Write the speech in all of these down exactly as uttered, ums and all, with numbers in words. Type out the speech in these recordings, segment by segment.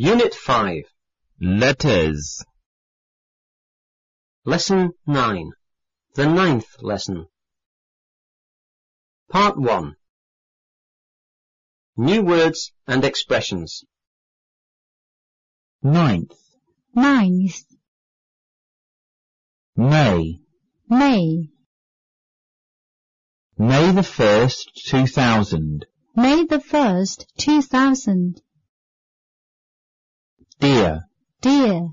Unit five. Letters. Lesson nine. The ninth lesson. Part one. New words and expressions. Ninth. Ninth. May. May. May the first, two thousand. May the first, two thousand. Dear. Dear.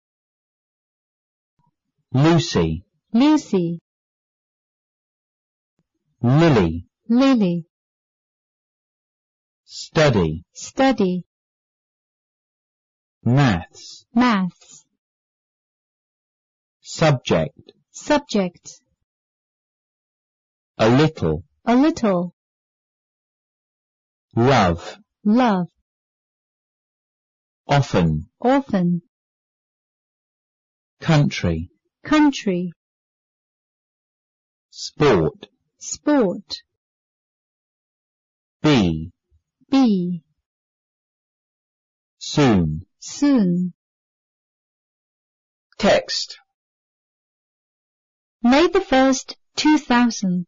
Lucy. Lucy. Lily. Lily. Study. Study. Maths. Maths. Subject. Subject. A little. A little. Love. Love. Often. Often. Country. Country. Sport. Sport. Be. Be. Soon. Soon. Text. May the first, two thousand.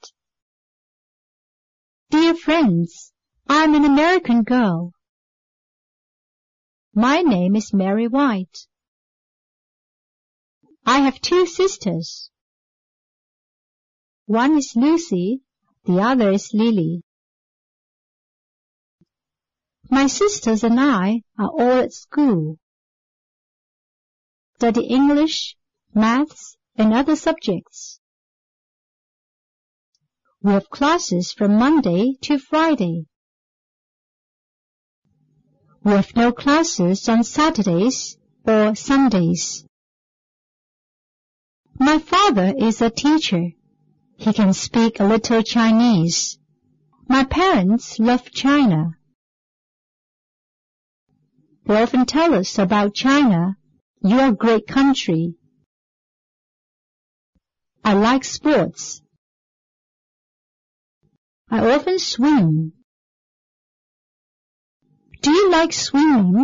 Dear friends, I'm an American girl. My name is Mary White. I have two sisters. One is Lucy, the other is Lily. My sisters and I are all at school. Study English, maths, and other subjects. We have classes from Monday to Friday. We have no classes on Saturdays or Sundays. My father is a teacher. He can speak a little Chinese. My parents love China. They often tell us about China. You are a great country. I like sports. I often swim. Do you like swimming?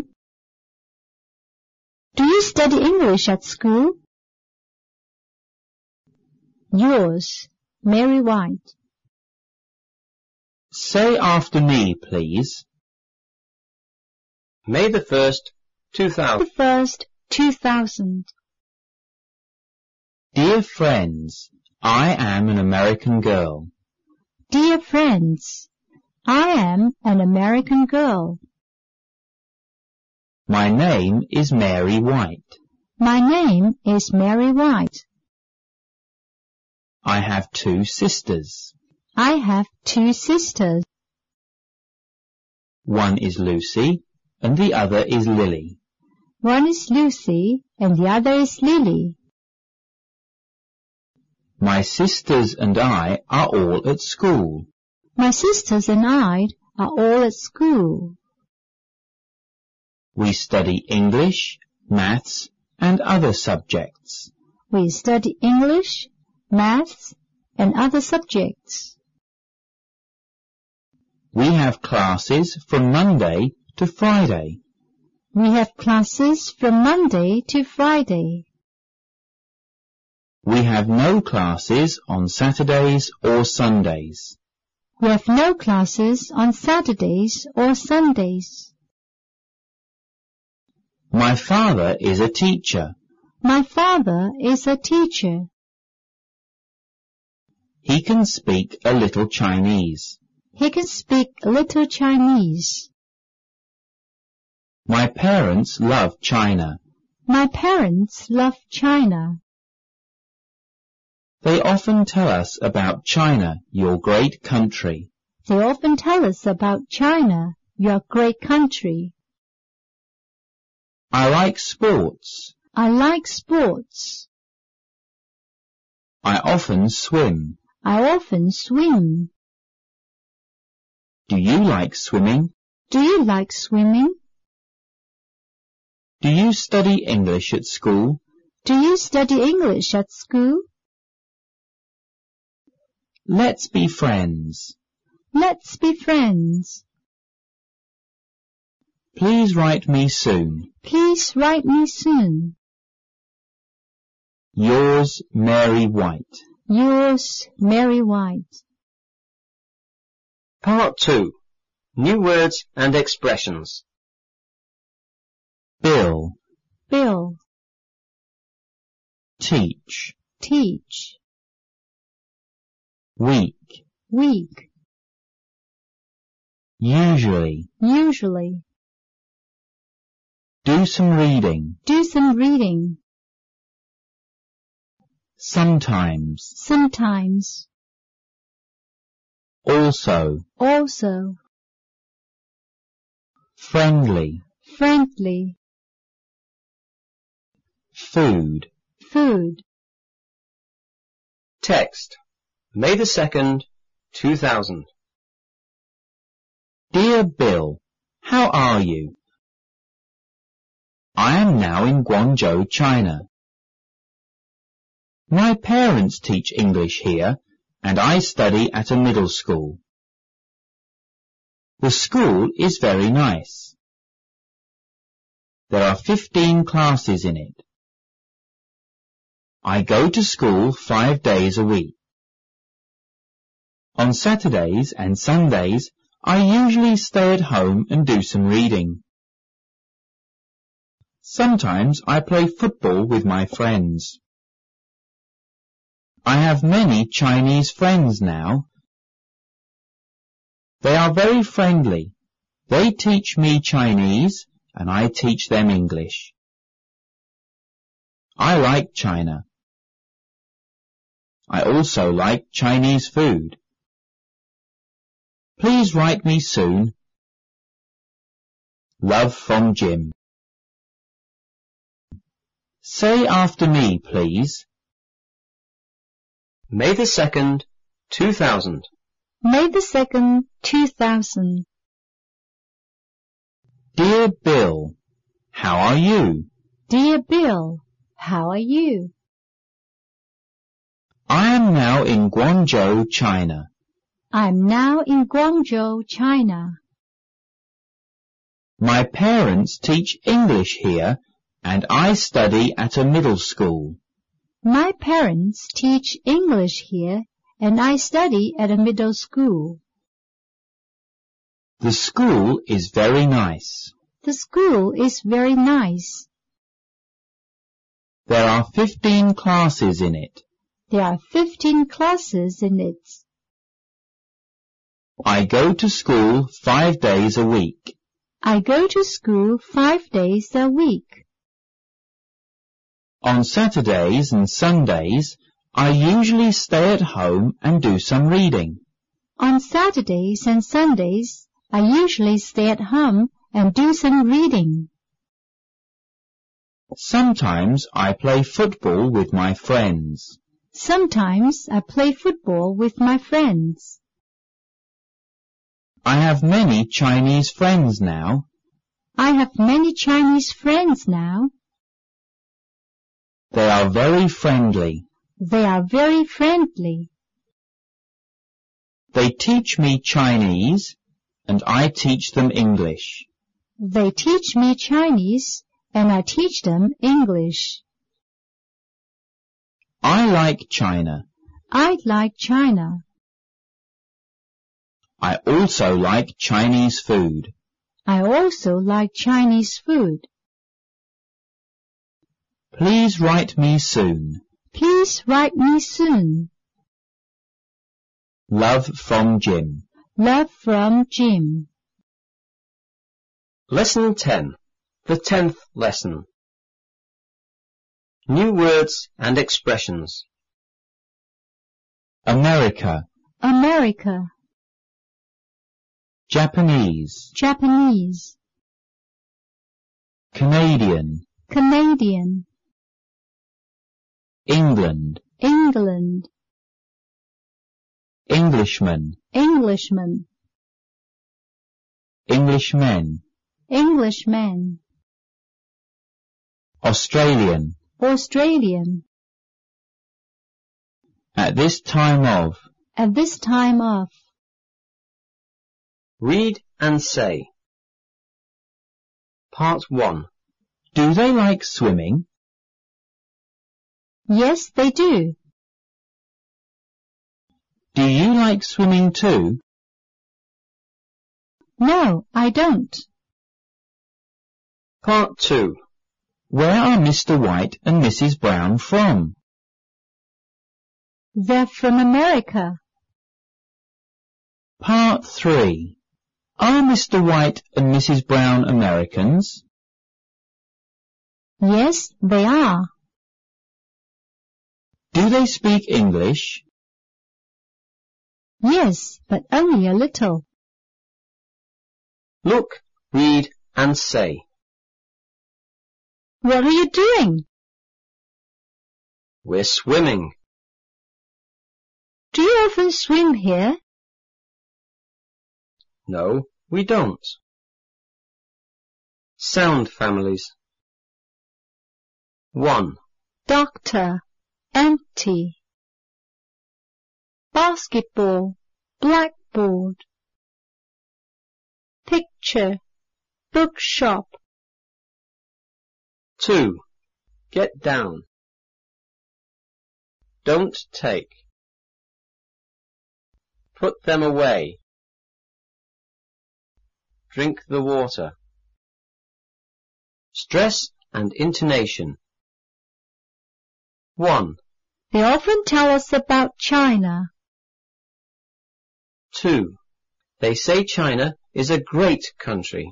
Do you study English at school? Yours, Mary White. Say after me, please. May the first, two The thousand. first, two thousand. Dear friends, I am an American girl. Dear friends, I am an American girl. My name is Mary White. My name is Mary White. I have two sisters. I have two sisters. One is Lucy and the other is Lily. One is Lucy and the other is Lily. My sisters and I are all at school. My sisters and I are all at school. We study English, maths, and other subjects. We study English, maths, and other subjects. We have classes from Monday to Friday. We have classes from Monday to Friday. We have no classes on Saturdays or Sundays. We have no classes on Saturdays or Sundays. My father is a teacher. My father is a teacher. He can speak a little Chinese. He can speak a little Chinese. My parents love China. My parents love China. They often tell us about China, your great country. They often tell us about China, your great country. I like sports. I like sports. I often swim. I often swim. Do you like swimming? Do you like swimming? Do you study English at school? Do you study English at school? Let's be friends. Let's be friends. Please write me soon. Please write me soon. Yours, Mary White. Yours, Mary White. Part two. New words and expressions. Bill. Bill. Teach. Teach. Week. Week. Usually. Usually. Do some reading. Do some reading. Sometimes. Sometimes. Also. Also. Friendly. Friendly. Food. Food. Text. May the second, two thousand. Dear Bill, how are you? I am now in Guangzhou, China. My parents teach English here, and I study at a middle school. The school is very nice. There are fifteen classes in it. I go to school five days a week. On Saturdays and Sundays, I usually stay at home and do some reading. Sometimes I play football with my friends. I have many Chinese friends now. They are very friendly. They teach me Chinese and I teach them English. I like China. I also like Chinese food. Please write me soon. Love from Jim. Say after me, please. May the second, two thousand. May the second, two thousand. Dear Bill, how are you? Dear Bill, how are you? I am now in Guangzhou, China. I'm now in Guangzhou, China. My parents teach English here, and I study at a middle school. My parents teach English here, and I study at a middle school. The school is very nice. The school is very nice. There are fifteen classes in it. There are fifteen classes in it. I go to school five days a week. I go to school five days a week. On Saturdays and Sundays, I usually stay at home and do some reading. On Saturdays and Sundays, I usually stay at home and do some reading. Sometimes I play football with my friends. Sometimes I play football with my friends. I have many Chinese friends now. I have many Chinese friends now. They are very friendly. They are very friendly. They teach me Chinese, and I teach them English. They teach me Chinese, and I teach them English. I like China. I like China. I also like Chinese food. I also like Chinese food. Please write me soon. Please write me soon. Love from Jim. Love from Jim. Lesson ten. The tenth lesson. New words and expressions. America. America. Japanese. Japanese. Canadian. Canadian. England. England. Englishman. Englishman. Englishmen. Englishman. Australian. Australian. At this time of. At this time of. Read and say. Part one. Do they like swimming? Yes, they do. Do you like swimming too? No, I don't. Part two. Where are Mister White and Missus Brown from? They're from America. Part three. Are Mister White and Missus Brown Americans? Yes, they are. Do they speak English? Yes, but only a little. Look, read and say. What are you doing? We're swimming. Do you often swim here? No, we don't. Sound families. One. Doctor, empty. Basketball, blackboard. Picture, bookshop. Two. Get down. Don't take. Put them away. Drink the water. Stress and intonation. One. They often tell us about China. Two. They say China is a great country.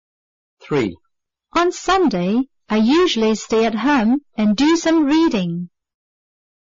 Three. On Sunday, I usually stay at home and do some reading.